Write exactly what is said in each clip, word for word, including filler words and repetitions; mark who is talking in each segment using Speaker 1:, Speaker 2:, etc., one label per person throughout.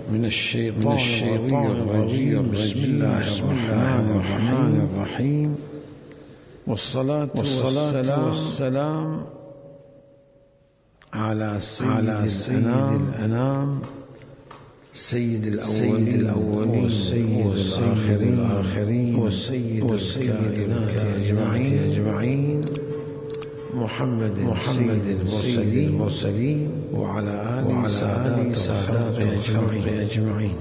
Speaker 1: من الشيطان, من الشيطان الرجيم. بسم الله الرحمن الرحيم. والصلاة, والصلاة والسلام, والسلام على سيد, على سيد الأنام, الأنام سيد الأولين, الأولين والسيد الآخرين, الآخرين والسيد, والسيد الكائنات أجمعين محمد, محمد المرسلين, المرسلين وعلى آله سادات الخلق أجمعين.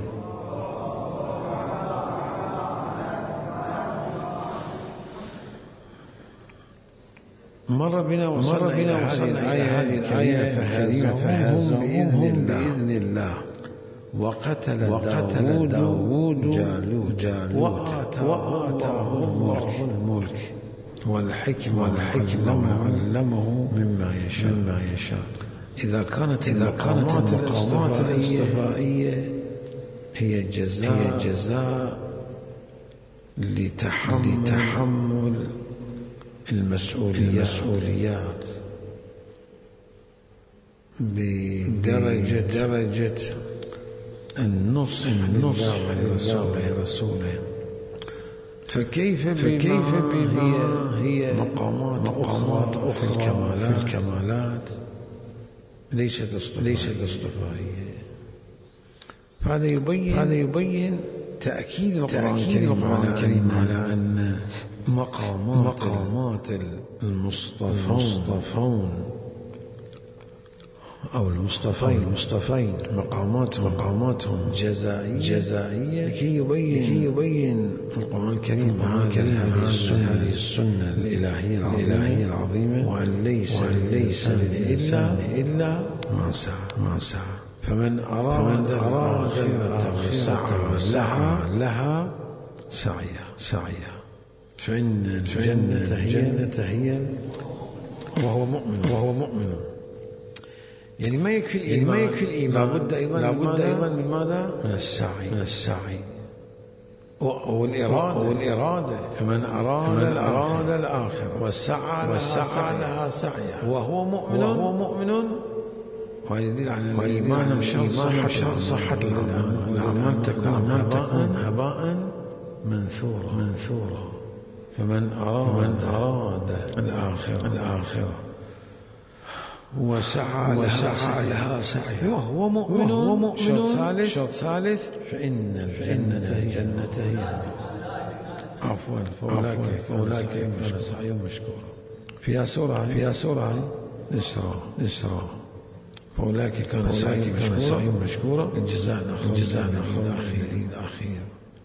Speaker 1: مر بنا وصلنا إلى هذه الآية, هذه الآية فهزمهم بإذن, بإذن الله وقتل, وقتل داود جالوت, جالوت وآتاه الملك والحكمة, والحكمة وعلمه مما يشاء, مما يشاء. إذا كانت إذا كانت المقامات الاصطفائية هي جزاء, هي جزاء لتحمل, لتحمل المسؤوليات بدرجة درجة النص النص لرسوله رسوله فكيف فكيف بما هي مقامات مقامات أخرى في الكمالات ليست ليست اصطفائية. فهذا يبين هذا يبين تأكيد القرآن الكريم على أن مقامات مقامات المصطفون أو المصطفين المصطفين مقامات مقاماتهم جزائية جزائية لكي يبين لكي يبين القرآن الكريم هذه السنة هذه السنة الإلهية الإلهية العظيمة وأن ليس وأن ليس للإنسان إلا ما سعى ما سعى. فمن أراد أراد الآخرة وسعى لها سعيها سعيها فإن الجنة هي هي وهو مؤمن وهو مؤمن. يعني ما يكفي الإيمان, يعني ما يكفي الإيمان لابد أيضا لابد أيضا من ماذا؟ من السعي من السعي والإرادة والإرادة. فمن أراد فمن أراد الآخرة وسعى وسعى لها سعيها وهو مؤمن وهو مؤمن ويدل على الإيمان بشرط صحة صحة الأعمال تكون هباء هباء منثورا منثورا. فمن أراد من أراد الآخرة الآخرة وسعى وسعى لها سعيها وهو مؤمن وهو مؤمن. شرط ثالث شرط ثالث فإن الجنة الجنة هي عفوا فأولئك فأولئك كان سعيهم مشكورا. فيها سورة فيها سورة الإسراء الإسراء فأولئك كان سعيهم مشكورا. الجزاء الآخر الجزاء الآخر الأخير.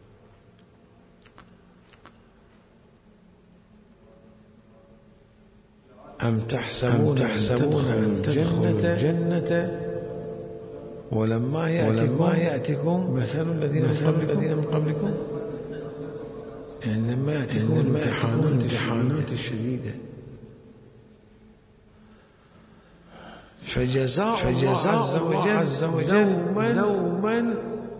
Speaker 1: أم تحسبون تحسبون أن تدخلوا الجنة ولما يأتكم ولما يأتكم مثل الذين الذين من قبلكم. يعني لما يأتكم الامتحانات الامتحانات الشديدة فجزاء فجزاء الله عز وجل دوما دوما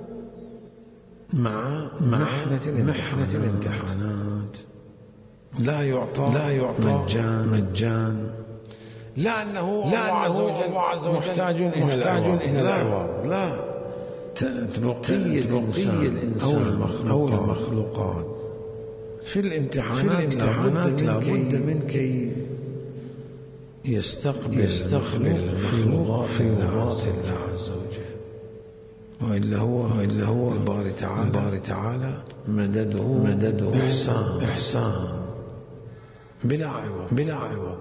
Speaker 1: مع محنة محنة الامتحانات لا يعطى لا يعطى مجان مجان لا أنه لا أنه عز وجل محتاج إلى العوض لا تلقي الإنسان أو المخلوقات في الامتحانات لابد من كي يستقبل يستقبل مخلوقات الله عز وجل. وإلا هو وإلا هو الباري تعالى الباري تعالى مدده مدده إحسان إحسان بلا عوض بلا عوض.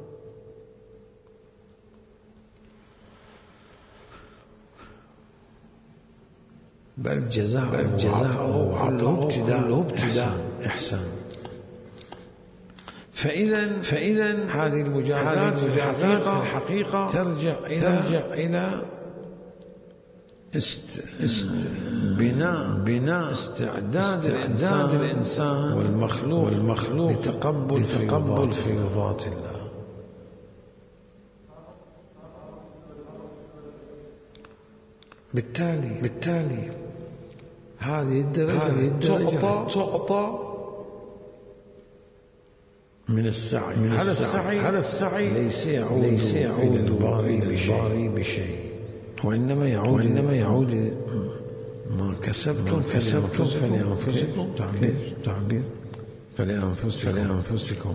Speaker 1: بل جزاء الجزاء وعطاء ابتداء ابتداء إحسان. فإذا فإذا هذه المجازات في الحقيقة, الحقيقة ترجع إلى ترجع إلى است است بناء بناء استعداد الإنسان, الإنسان والمخلوق والمخلوق لتقبل لتقبل فيوضات الله. بالتالي بالتالي هذه الدرجة هذه الدرجة تعطى من السعي من على السعي على السعي ليس يعود ليس يعود إلى الباري بشيء وإنما يعود وإنما يعود ما كسبتم كسبتم فلأنفسكم. تعبير تعبير فلأنفسكم فلأنفسكم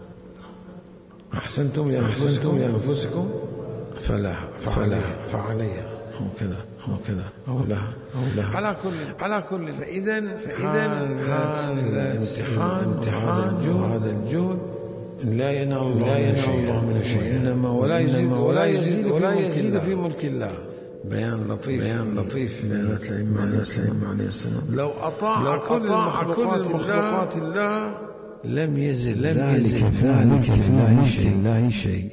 Speaker 1: أحسنتم لأحسنتم لأنفسكم فلها فعليها فعليها هكذا هكذا أو لها أو لها. على كل على كل فإذا فإذا هذا الامتحان امتحان هذا الجهد لا ينال الله من شيء إنما ولا يزيد ولا يزيد ولا يزيد في ملك الله. بيان لطيف بيان لطيف بيانات الإمام عليه السلام. لو أطاع كل المخلوقات الله لم يزل ذلك ذلك في الله شيء.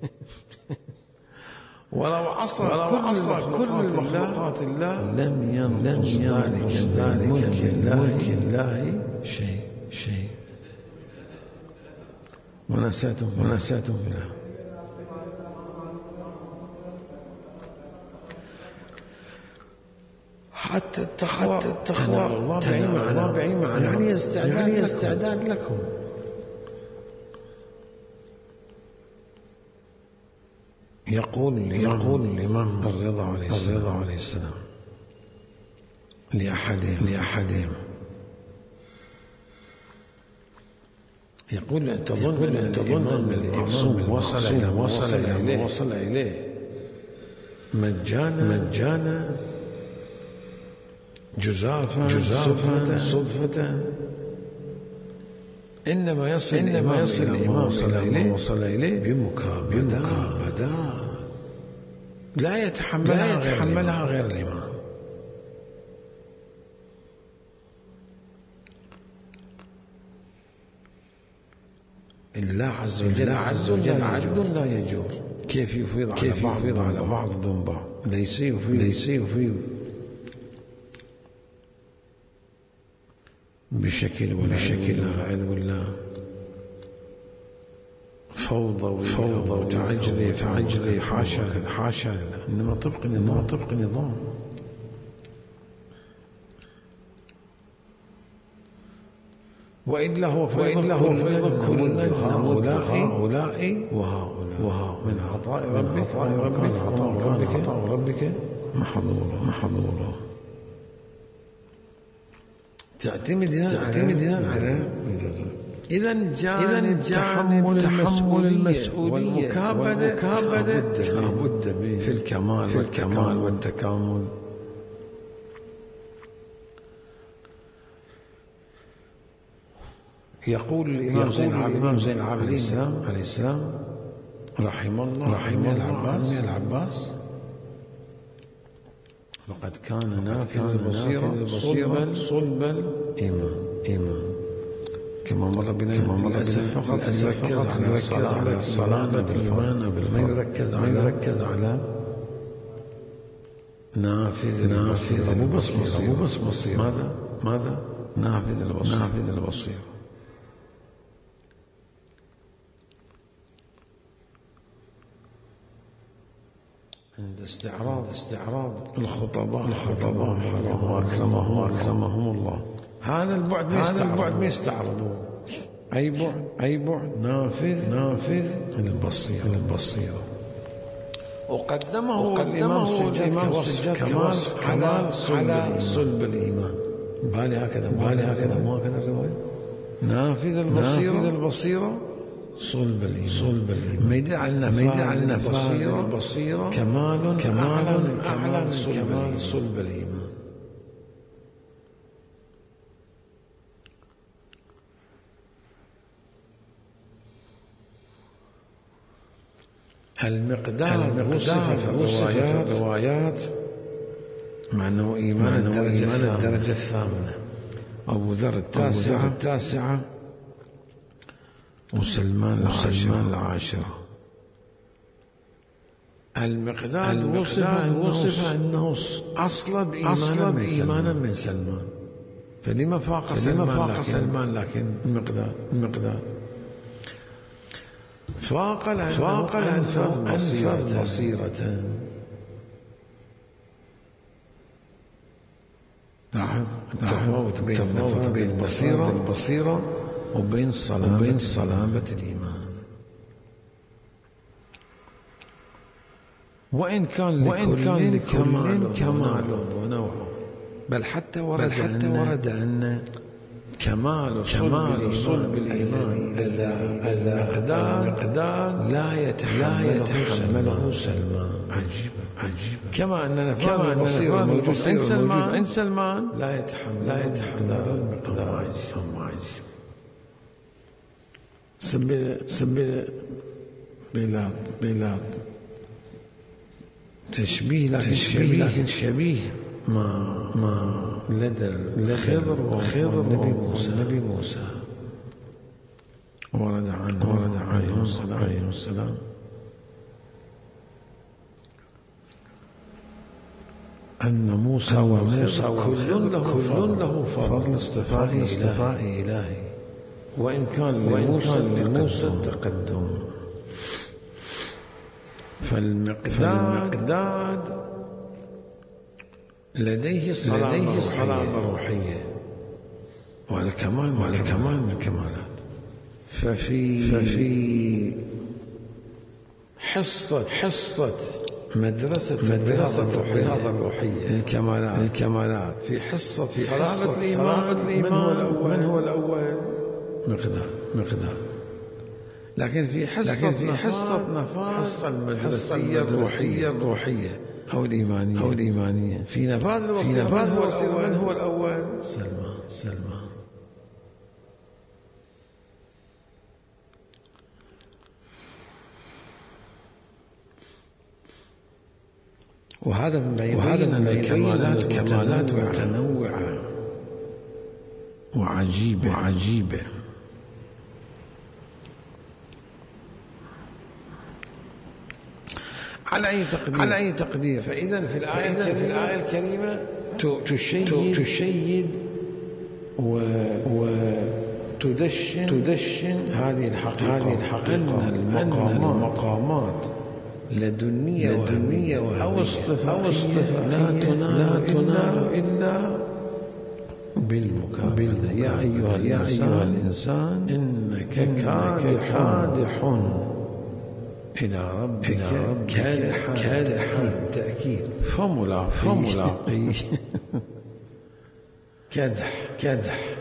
Speaker 1: ولو عصى كل المخلوقات الله لم ينقص ذلك ذلك من ملك الله شيء شيء. ونسيتم ونسيتم بالله. حتى التقوى حتى التقوى الله بعيم عنه يعني استعداد يعني استعداد لكم. يقول يقول الإمام الرضا عليه الرضا عليه السلام لأحدهم لأحدهم يقول تظن تظن أن الإمام وصل إلى وصل إليه وصل إليه مجانا مجانا جزافا جزافا صدفة. إنما يصل إنما يصل الإمام وصل إليه وصل إليه بمكابدة لا يتحملها لا يتحملها غير الإمام. الله عز وجل عز وجل عدل لا يجور. كيف يفيض على كيف بعض يفيض على بعض دون بعض ليس يفيض ليس يفيض بشكل ولا بشكل والعياذ بالله فوضى وفوضى وتعجلي تعجلي حاشا حاشا لله. إنما طبق نظام طبق نظام. وإلا هو وإلا هو كل هؤلاء هؤلاء وهؤلاء وهؤلاء من عطاء ربك من عطاء ربك محظورا محظورا. تعتمد تعتمد على إذا جانب تحمل المسؤولية والمكابدة لابد في الكمال والكمال والتكامل. يقول الإمام زين العابدين زين العابدين عليه السلام رحمه الله رحمه العباس العباس لقد كان نافذ البصيرة صلب صلب الإيمان إيمان. كما مر بنا كما مر بنا فقط يركز على الصلاة على الصلاة بالإيمان ما يركز على يركز على نافذ نافذ مو بس بصيرة مو بس بصيرة. ماذا ماذا نافذ البصيرة نافذ البصيرة. عند استعراض استعراض الخطباء الخطباء واكرمهم واكرمهم الله هذا البعد هذا البعد ما يستعرضون. اي بعد اي بعد نافذ نافذ البصيرة البصيرة. وقدمه وقدمه الإمام السجاد كمال على على صلب الإيمان. بالي هكذا بالي هكذا مو هكذا الرواية. نافذ البصيرة نافذ البصيرة صلب الإيمان صلب الإيمان. ما يدل على ما يدل على البصيرة البصيرة كمال كمال أعلى صلب صلب الإيمان. المقدار وصف في الروايات مع أنه إيمان الدرجة, الدرجة الثامنة. أبو ذر التاسعة التاسعة وسلمان وسلمان العاشرة. المقدار وصف وصف أنه أصلب إيمانا إيمانا من سلمان. فلما فاق سلمان فاق سلمان لكن المقدار المقدار فاق فاق أنفذ بصيرة بصيرة. نعم تفاوت بين تفاوت بين البصيرة البصيرة وبين صلابة وبين صلابة الإيمان. وإن كان وإن كان لكل كمال ونوع بل حتى ورد بل حتى أن ورد أن كمال كمال صلب الإيمان لدى مقدار لا يتحمله سلمان. عجيب عجيب. كما أن نفاذ البصير الموجود عند سلمان لا يتحمل لا يتحمل المقدار. عجيب. سبيل سبيل بلاد بلاد تشبيه لكن شبيه ما ما لدى الخضر والنبي موسى النبي موسى ورد عنه ورد عليه السلام أن موسى وموسى كل له فضل اصطفاء إلهي، وإن كان لموسى التقدم. فالمقداد لديه الصلابة الروحية وعلى كمال وعلى كمال من الكمالات. ففي ففي حصة حصة مدرسة مدرسة الرياضة الروحية الكمالات الكمالات في حصة في صلابة الإيمان. من هو الأول؟ من هو الأول؟ مقدار مقدار. لكن في حصة لكن في حصة نفاذ حصة المدرسية الروحية الروحية أو الإيمانية أو الإيمانية في نفاذ الوصية. من هو الأول؟ من هو الأول؟ سلمان سلمان. وهذا من الكمالات كمالات متنوعة وعجيبة وعجيبة. على أي تقدير على أي تقدير فإذا في الآية في الآية الكريمة تشيد تشيد وتدشن تدشن هذه الحقيقة هذه الحقيقة أن المقامات لدنية لدنية أو اصطفاء لا تنال إلا بالمكابدة. يا أيها يا أيها الإنسان إنك كادح إلى ربك كادحا كادحا تأكيد فملاقيه كدح كدح.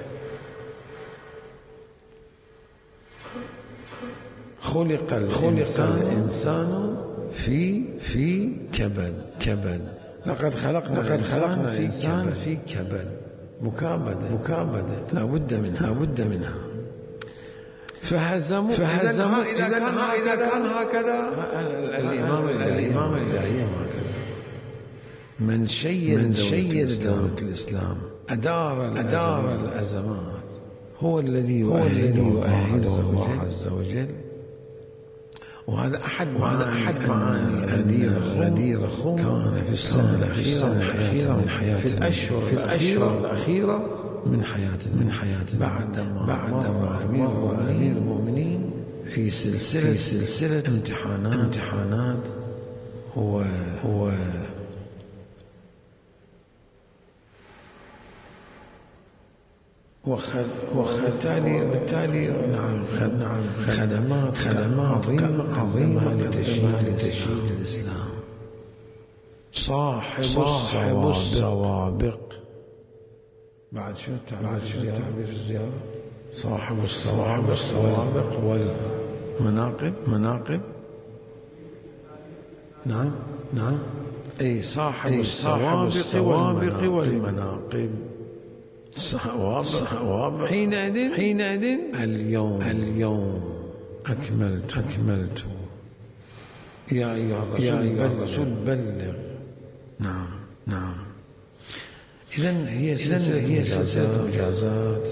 Speaker 1: خلق خلق الإنسان في في كبد كبد. لقد خلقنا لقد خلقنا الإنسان في كبد. مكابدة مكابدة لا بد منها لا بد منها. فهزموا فهزموا إذا كان إذا كان هكذا الإمام الإمام الإلهي هكذا من شيد من شيد دولة الإسلام أدار أدار الأزمات هو الذي يؤهله الله عز وجل. وهذا أحد وهذا أحد معاني غدير خم كان في السنة الأخيرة من حياته في الأشهر في الأشهر الأخيرة من حياة من حياة بعد بعد أمير أمير المؤمنين في سلسلة في سلسلة امتحانات امتحانات و و وبالتالي وبالتالي نعم نعم خدمات خدمات عظيمة عظيمة لتشييد الإسلام. صاحب صاحب السوابق بعد شو بعد شو تعبير الزيارة صاحب السوابق السوابق والمناقب مناقب. نعم نعم أي صاحب السوابق والمناقب. صواب حينئذ حينئذ اليوم اليوم أكملت أكملت يا أيها الرسول بلغ. نعم نعم. إذن هي سلسلة هي سلسلة مجازات.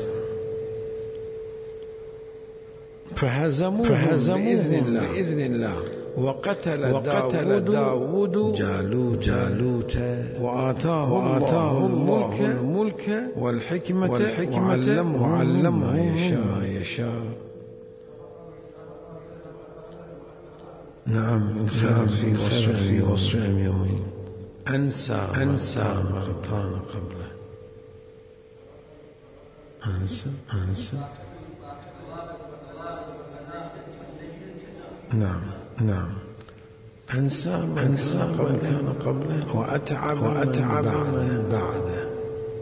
Speaker 1: فهزموا فهزموا بإذن الله بإذن الله وقتل وقتل داود جالوت جالوت وآتاه وآتاه الملك الملك والحكمة والحكمة وعلمه وعلمه يشاء يشاء. نعم انخرج في وصف في وصفهم يومين أنسى أنسى ما كان قبله. أنسى أنسى نعم نعم أنسى ما أنسى كان قبله وأتعب وأتعب من بعده.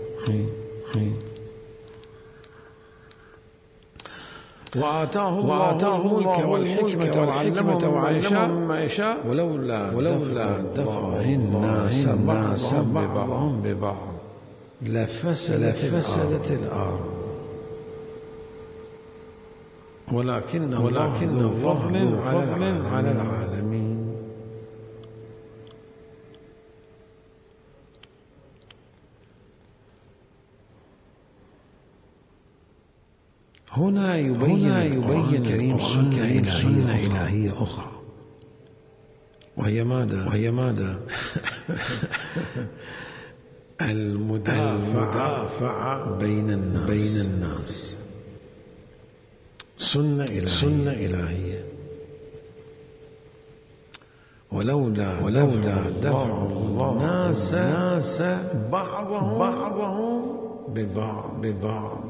Speaker 1: وآتاه الله الملك والحكمة وعلمه مما يشاء ولولا ولولا دفع الناس بعضهم ببعض لفسدت الأرض ولكن ولكن فضل على العالمين. هنا يبين يبين الكريم سنة إلهية, إلهية أخرى، وهي ماذا؟ وهي ماذا؟ المدافعة بين الناس بين الناس سنة إلهية, سنة إلهية. ولولا ولولا دفع الله الناس بعضهم بعضهم ببعض ببعض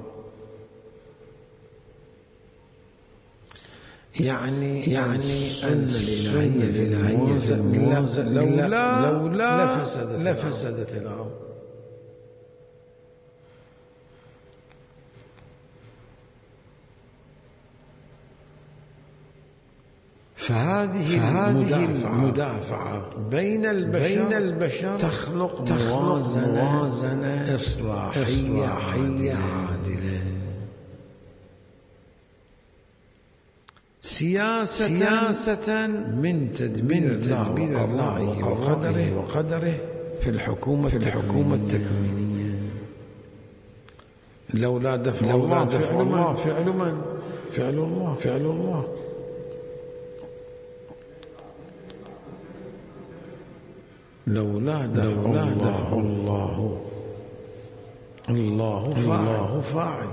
Speaker 1: يعني يعني أن الإلهية في الإلهية لولا لولا لفسدت لفسدت الأرض. فهذه فهذه المدافعة بين البشر بين البشر تخلق موازنة إصلاحية عادلة. سياسة, سياسة من تدبير الله وقدره وقدره في الحكومة في الحكومة التكوينية. لولا دفع الله فعل الله فعل من فعل الله فعل الله لولا دفع الله الله الله الله فاعل.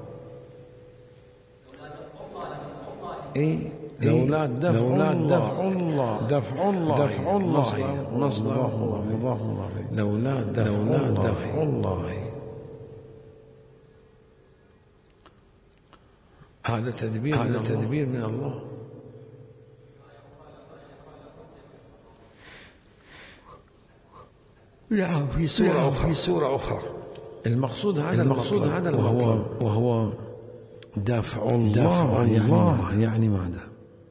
Speaker 1: إيه لولا دفع لولا دفع الله دفع الله دفع الله مصدر مضاف مضاف لولا لولا دفع الله. هذا تدبير هذا تدبير من الله. نعم في سورة أخرى في سورة أخرى المقصود هذا المقصود هذا وهو وهو دافع الله, دافع الله يعني, يعني ماذا؟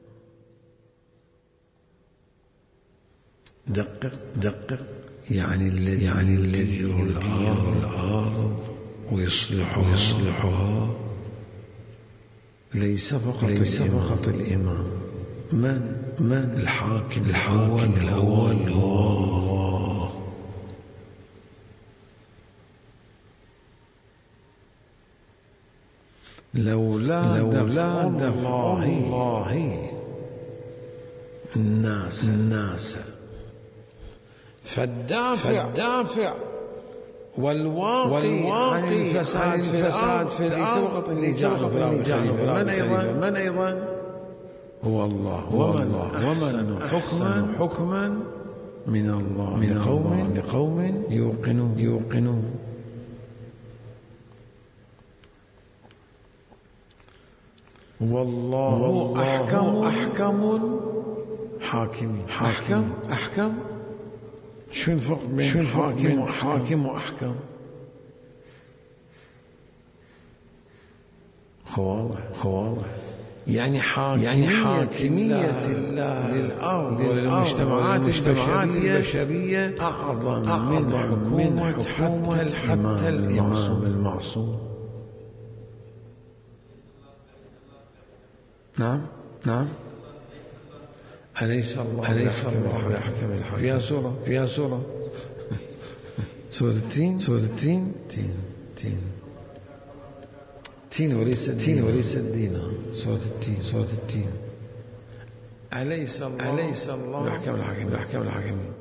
Speaker 1: دقق دقق يعني الذي يعني الذي يدير الأرض ويصلحها ويصلحها ليس فقط ليس فقط الإمام. من من الحاكم الحاكم الأول هو الله. لولا لولا دفع الله الناس الناس فالدافع فالدافع والواقي والواقي عن الفساد في الأرض ليس فقط من أيضا من أيضا هو الله ومن ومن حكما حكما من الله من قوم لقوم يوقنون يوقنون. والله أحكم أحكم حاكمين أحكم أحكم. شو الفرق بين حاكم حاكم وأحكم؟ واضح واضح يعني حاكمية يعني حاكمية الله للأرض والمجتمعات البشرية أعظم من حكومة حتى الإمام المعصوم. نعم نعم أليس الله أليس الله بأحكم الحاكمين. فيها سورة فيها سورة سورة التين سورة التين تين تين تين وليس تين وليس الدين. سورة التين سورة التين أليس الله أليس الله بأحكم الحاكمين بأحكم الحاكمين.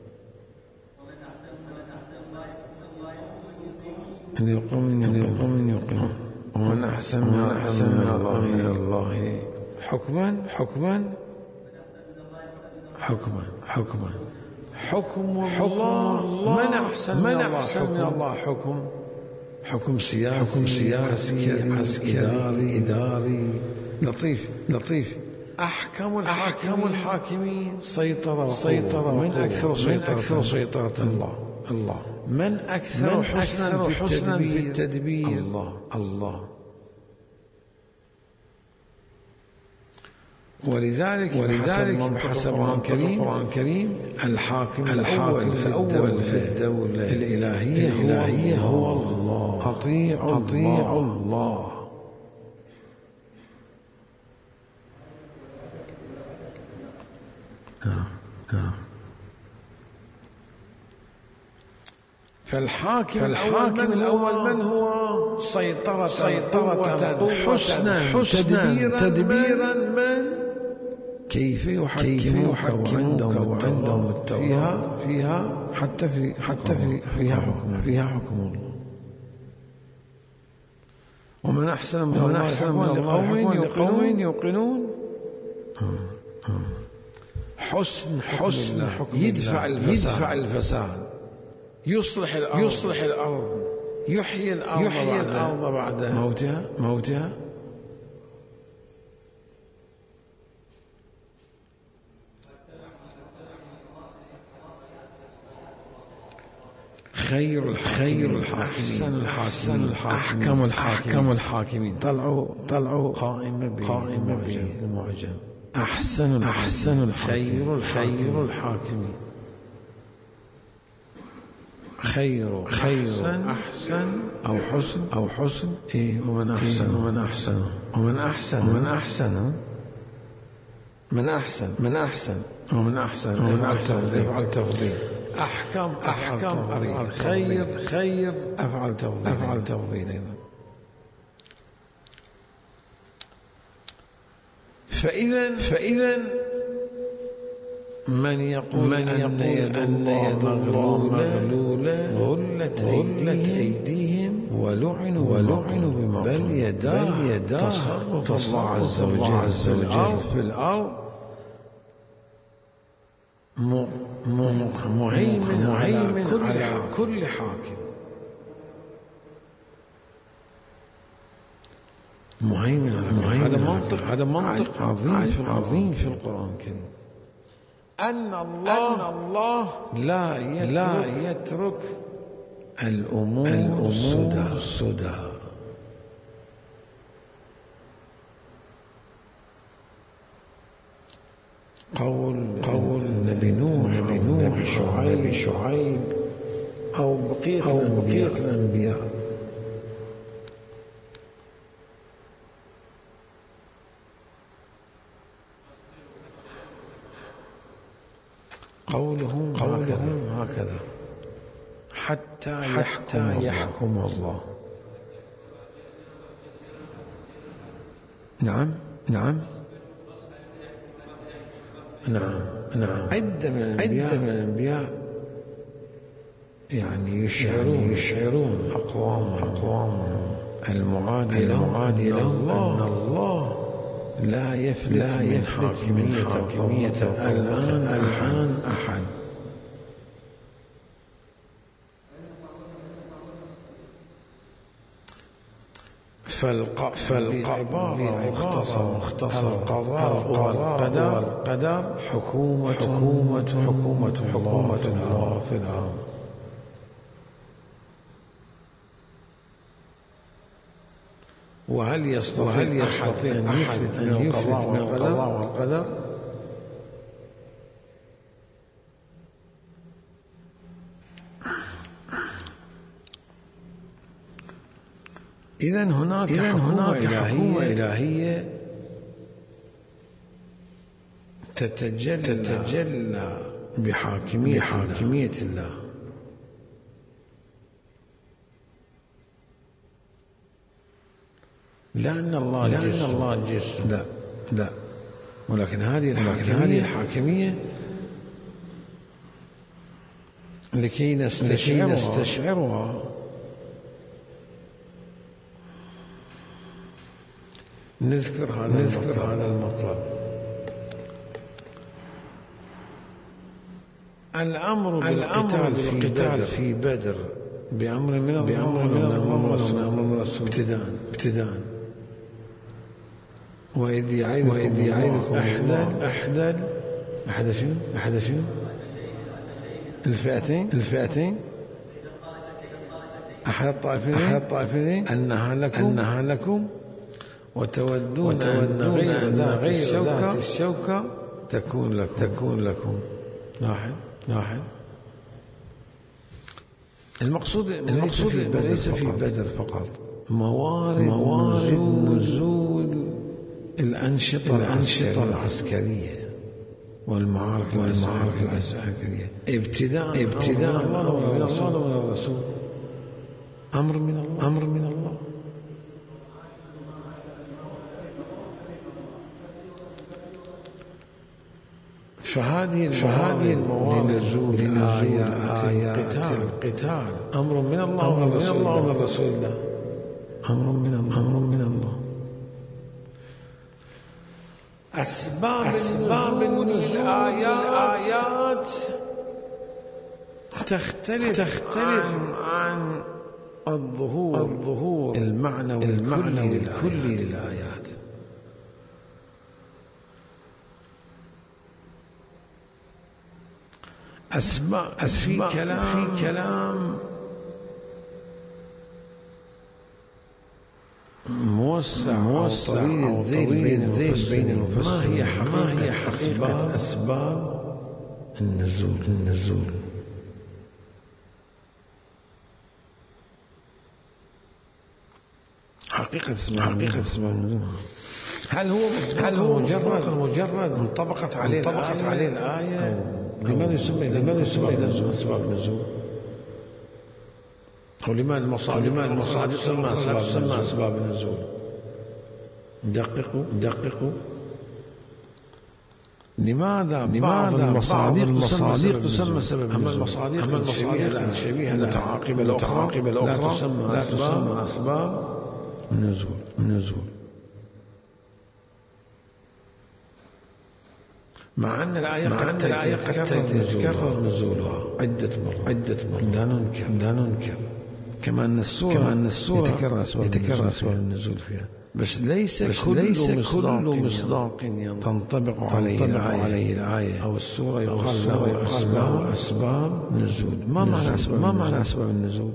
Speaker 1: أن يقوم أن يقوم يقوم ومن أحسن من أحسن من الله من الله حكما حكما حكما حكما حكم الله. من أحسن من أحسن من الله حكم حكم سياسي حكم سياسي عسكري إداري لطيف لطيف. أحكم أحكم الحاكمين سيطرة سيطرة من أكثر سيطرة أكثر سيطرة الله الله. من أكثر حسنا في التدبير الله الله. ولذلك ولذلك حسب القرآن الكريم الحاكم الأول في الدولة, في الدولة الإلهية, الإلهية هو الله. أطيعوا أطيع الله. آه. آه. فالحاكم, فالحاكم الأول من هو سيطرة سيطرة حسنا حسنا تدبيرا من كيف يحكموك وعندهم التوراة فيها حتى في حتى في فيها حكم فيها حكم الله. ومن أحسن من ومن أحسن من لقوم يوقنون يوقنون حسن حسن يدفع الفساد يدفع الفساد يصلح الأرض يصلح الأرض يحيي الأرض يحيي الأرض بعد موتها موتها خير الخير الحاكمين أحسن الحاكم الحاكم الحاكمين طلعوا طلعوا قائمة قائمة بالمعجم أحسن أحسن الخير الخير الحاكمين خير خير أحسن أو حسن أو حسن إيه ومن أحسن ومن أحسن ومن أحسن ومن أحسن من أحسن من أحسن ومن أحسن ومن أحسن أفعل تفضيل أحكم أحكم أفعل خير خير أفعل تفضيل أفعل تفضيل أيضا. فإذا فإذا من يقول من يقول أن يد الله مغلولة غلت أيديهم ولعنوا ولعنوا بما بل يداه بل يداه تصرف الله عز وجل عز وجل في الأرض مهيمن على كل كل حاكم مهيمن على هذا منطق هذا منطق عظيم عظيم في القرآن الكريم. أن الله أن الله لا يترك, لا يترك الأمور, الأمور السدى. قول قول النبي نوح نبي نوح شعيب شعيب أو بقية أو بقية الأنبياء قولهم قولهم هكذا حتى يحكم, يحكم الله. نعم نعم نعم نعم عدة من الأنبياء من الأنبياء يعني يشعرون يشعرون أقوام أقوام المعادي المعادي لله أن الله لا يفلت لا يفلت من حاكمية الآن الآن أحد. فالعبارة مختصر مختصر القضاء والقدر والقدر حكومة حكومة حكومة حكومة الله في الأرض. وهل يستطيع وهل يستطيع أن يفلت من القضاء والقدر؟ إذن هناك إذن هناك حكومة إلهية تتجلى تتجلى بحاكمية بحاكمية الله. لأن الله لأن الله جسم لا لا ولكن هذه الحاكمية هذه الحاكمية لكي نستشعرها, نستشعرها نذكر هذا نذكر هذا المطلب. الأمر بالقتال في بدر في بدر بأمر من الله بأمر من الله ابتداء ابتداء وإذ يعيدكم وإذ يعيدكم أحد أحد أحد شنو أحد شنو الفئتين الفئتين أحد الطائفتين أحد الطائفتين أنها لكم أنها لكم وتودون أن غير ذات الشوكة, الشوكة تكون لكم, تكون لكم. لاحظ لاحظ المقصود المقصود ليس في بدر فقط، موارد, موارد نزول الأنشطة, الأنشطة العسكرية والمعارك والمعارك العسكرية ابتداء ابتداء من الله ومن الرسول، أمر من الله أمر من الله. فهذه فهذه الموارد لنزول آيات القتال أمر من الله ومن رسول الله، أمر من الله أمر من الله. أسباب أسباب نزول الآيات تختلف تختلف عن الظهور الظهور المعنوي المعنوي الكلي للآيات. أسباب في كلام في كلام موسع موسع طويل الذيل بين الذيل ما هي ما هي حقيقة أسباب النزول النزول حقيقة اسمها حقيقة اسمها النزول. هل هو هل هو مجرد مجرد انطبقت عليه انطبقت عليه الآية؟ لماذا يسمى لماذا يسمى النزول أسباب النزول؟ أو لماذا المصادر لماذا المصادر تسمى أسباب تسمى أسباب النزول؟ دققوا دققوا لماذا لماذا المصادر المصادر تسمى سبب أما المصادر أما المصادر الشبيهة المتعاقبة الأخرى لا تسمى لا تسمى أسباب النزول النزول، مع أن الآية مع أن الآية قد تتكرر نزولها عدة مرات عدة مرات لا ننكر لا ننكر كما أن السورة كما أن السورة يتكرر أسباب يتكرر أسباب النزول فيها، بس ليس بس كل ليس مصداق, كل مصداق تنطبق عليه الآية, عليه الآية أو السورة يقال له أسباب أسباب نزول. ما معنى أسباب ما معنى أسباب النزول؟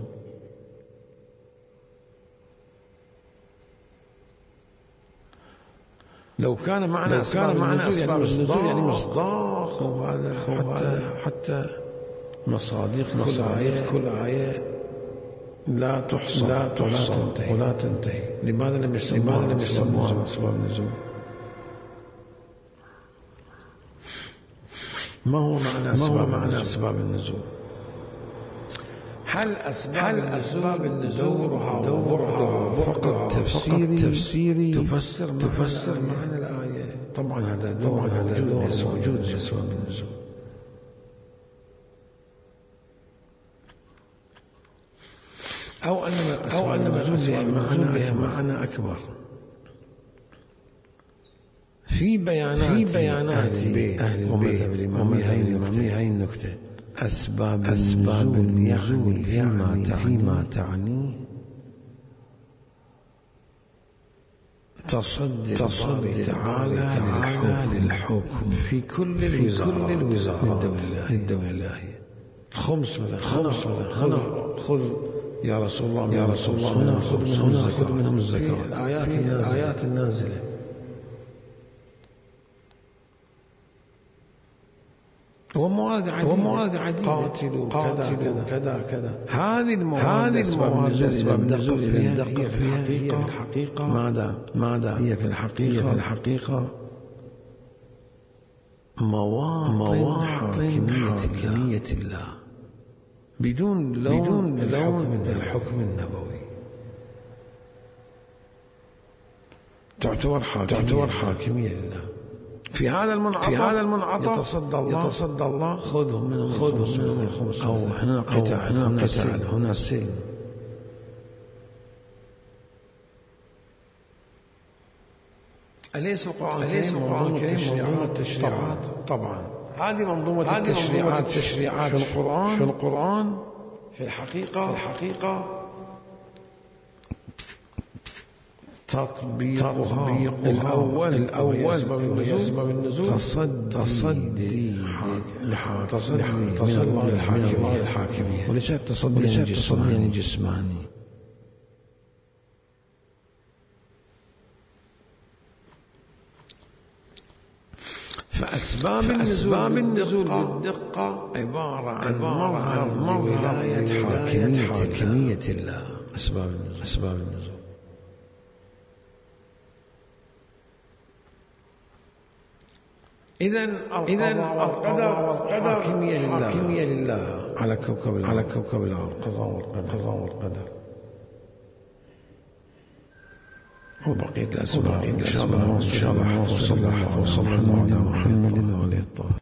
Speaker 1: لو كان معنى أسباب النزول يعني مصداق وهذا حتى حتى مصادق كل آية كل آية لا تحصى لا تحصى ولا تنتهي. لماذا لم يسموها لم يسموها أسباب النزول؟ ما هو معنى أسباب, ما هو معنى أسباب النزول؟ هل أسباب هل أسباب النزول دورها فقط تفسيري تفسيري تفسر معنى تفسر معنى الآية؟ طبعا هذا دور هذا دور وجود أسباب النزول. أو أن أو أن النزول معنى معنى أكبر في بيانات في بيانات أهل ومذهب الإمامية. هاي النكتة أسباب أسباب يعني فيما فيما تعني تصدي تصدي تعالى للحكم في كل الوزارات للدولة الإلهية. خمس مثلا خمس مثلا خذ يا رسول الله يا رسول الله هنا خذ منهم خذ منهم الزكاة. الآيات الآيات النازلة وموارد عديدة وموارد عديدة قاتلوا كذا كذا كذا. هذه الموارد هذه أسباب النزول ندقق فيها هي في الحقيقة ماذا ماذا هي في الحقيقة في الحقيقة مواطن حاكمية الله بدون لون بدون لون الحكم النبوي. تعتبر حاكمية تعتبر حاكمية لله. في هذا المنعطف في هذا المنعطف يتصدى الله يتصدى الله خذهم من خذهم من الخمس أو هنا قتال هنا قتال هنا سلم. أليس القرآن الكريم منظومة التشريعات؟ طبعا هذه منظومة التشريعات التشريعات في القرآن في القرآن في الحقيقة في الحقيقة تطبيقها الأول الأول أسباب النزول تصدي تصدي تصدي تصدي الحاكمية وليس تصدي جسماني جسماني فأسباب النزول بالدقة عبارة عن مظهر ولاية حاكمية, حاكمية الله. أسباب النزول, أسباب النزول إذن القضاء والقدر حاكمية لله, حاكمية لله على كوكب على كوكب الأرض. القضاء والقدر وبقية الأسباب إن شاء الله. إن شاء الله. وصلى الله على محمد وعلى آله الطاهرين.